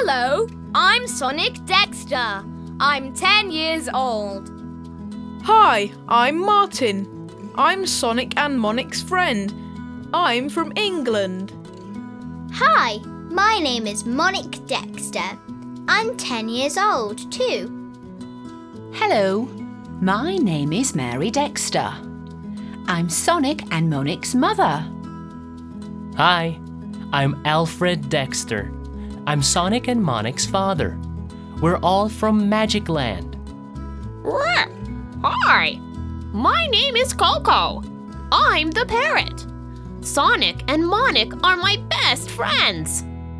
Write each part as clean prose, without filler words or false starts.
Hello, I'm Sonic Dexter. I'm 10 years old. Hi, I'm Martin. I'm Sonic and Monic's friend. I'm from England. Hi, my name is Monic Dexter. I'm 10 years old too. Hello, my name is Mary Dexter. I'm Sonic and Monic's mother. Hi, I'm Alfred Dexter. I'm Sonic and Monic's father. We're all from Magic Land. Hi, my name is Coco. I'm the parrot. Sonic and Monic are my best friends.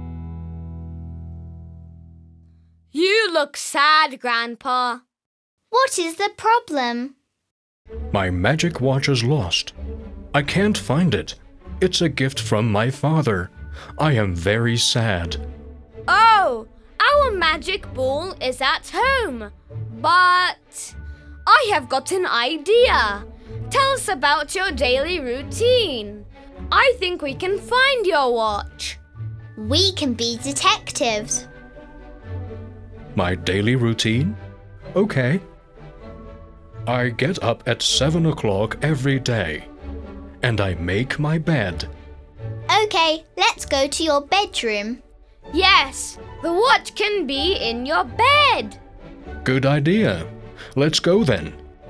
You look sad, Grandpa. What is the problem? My magic watch is lost. I can't find it. It's a gift from my father. I am very sad. Oh, our magic ball is at home. But I have got an idea. Tell us about your daily routine. I think we can find your watch. We can be detectives. My daily routine? Okay. I get up at 7 o'clock every day, and I make my bed. Okay, let's go to your bedroom. Yes, the watch can be in your bed. Good idea. Let's go then.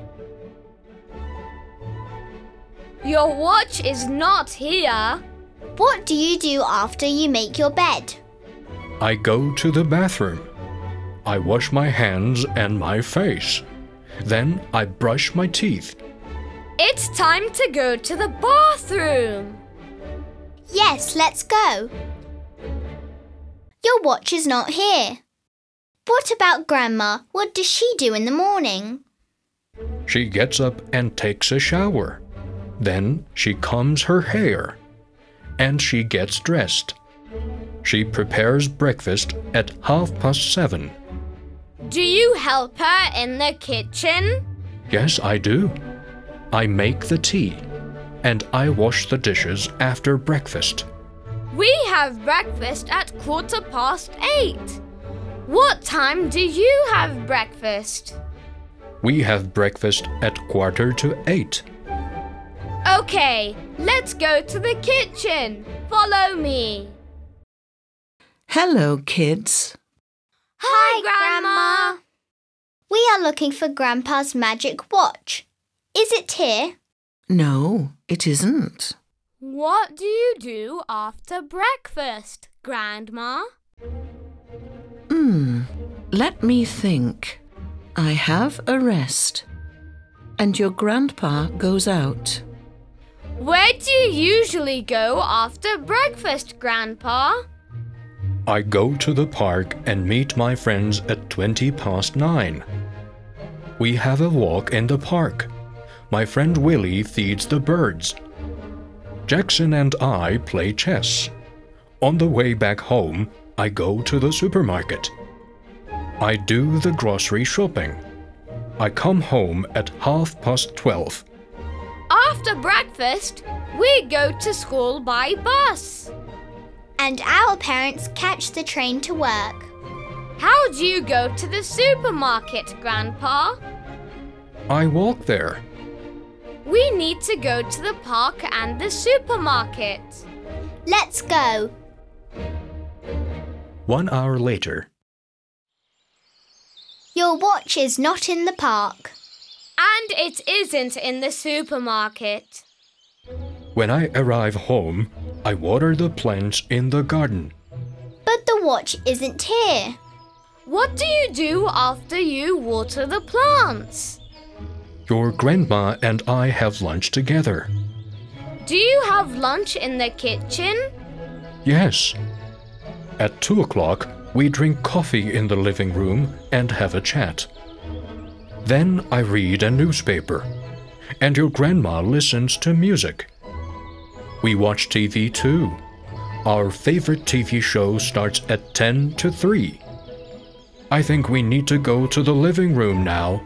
Your watch is not here. What do you do after you make your bed? I go to the bathroom. I wash my hands and my face. Then I brush my teeth. It's time to go to the bathroom. Yes, let's go. Your watch is not here. What about Grandma? What does she do in the morning? She gets up and takes a shower. Then she combs her hair. And she gets dressed. She prepares breakfast at 7:30. Do you help her in the kitchen? Yes, I do. I make the tea. And I wash the dishes after breakfast. We have breakfast at 8:15. What time do you have breakfast? We have breakfast at 7:45. Okay, let's go to the kitchen. Follow me. Hello, kids. Hi, Grandma. We are looking for Grandpa's magic watch. Is it here? No, it isn't. What do you do after breakfast, Grandma? Let me think. I have a rest. And your grandpa goes out. Where do you usually go after breakfast, Grandpa? I go to the park and meet my friends at 9:20. We have a walk in the park. My friend Willie feeds the birds. Jackson and I play chess. On the way back home, I go to the supermarket. I do the grocery shopping. I come home at 12:30. After breakfast, we go to school by bus. And our parents catch the train to work. How do you go to the supermarket, Grandpa? I walk there. We need to go to the park and the supermarket. Let's go. 1 hour later. Your watch is not in the park. And it isn't in the supermarket. When I arrive home, I water the plants in the garden. But the watch isn't here. What do you do after you water the plants? Your grandma and I have lunch together. Do you have lunch in the kitchen? Yes. At 2 o'clock, we drink coffee in the living room and have a chat. Then I read a newspaper, and your grandma listens to music. We watch TV too. Our favorite TV show starts at 2:50. I think we need to go to the living room now.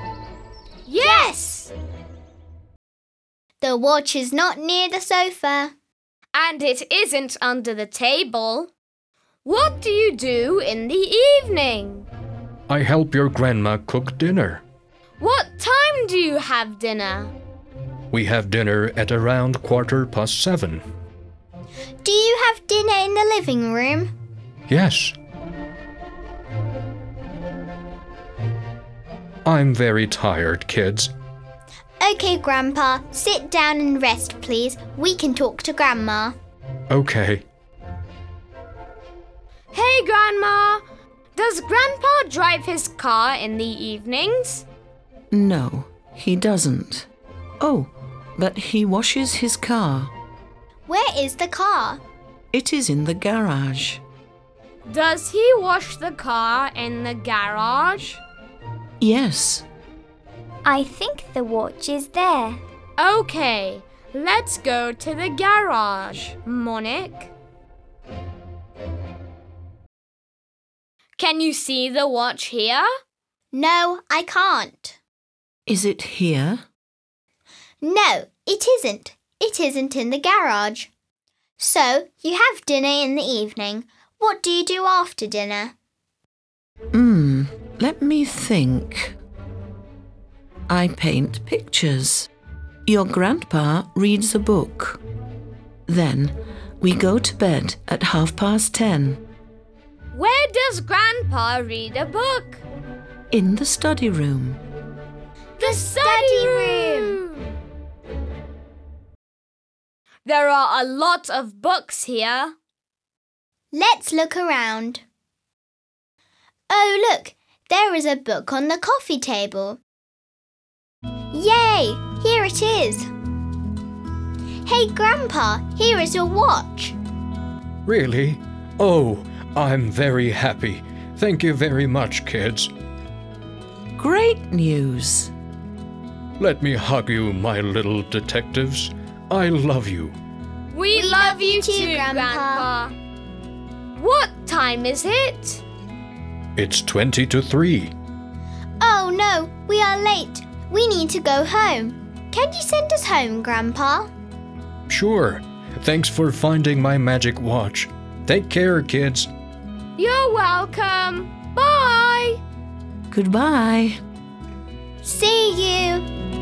Yes! The watch is not near the sofa. And it isn't under the table. What do you do in the evening? I help your grandma cook dinner. What time do you have dinner? We have dinner at around 7:15. Do you have dinner in the living room? Yes. I'm very tired, kids. Okay, Grandpa, sit down and rest, please. We can talk to Grandma. Okay. Hey, Grandma! Does Grandpa drive his car in the evenings? No, he doesn't. Oh, but he washes his car. Where is the car? It is in the garage. Does he wash the car in the garage? Yes. I think the watch is there. Okay, let's go to the garage, Monique. Can you see the watch here? No, I can't. Is it here? No, it isn't. It isn't in the garage. So, you have dinner in the evening. What do you do after dinner? Let me think. I paint pictures. Your grandpa reads a book. Then we go to bed at 10:30. Where does Grandpa read a book? In the study room. The study room! There are a lot of books here. Let's look around. Oh, look, there is a book on the coffee table. Yay! Here it is. Hey, Grandpa, here is your watch. Really? Oh, I'm very happy. Thank you very much, kids. Great news. Let me hug you, my little detectives. I love you. We love you too, Grandpa. What time is it? It's 20 to 3. Oh no, we are late. We need to go home. Can you send us home, Grandpa? Sure. Thanks for finding my magic watch. Take care, kids. You're welcome. Bye. Goodbye. See you.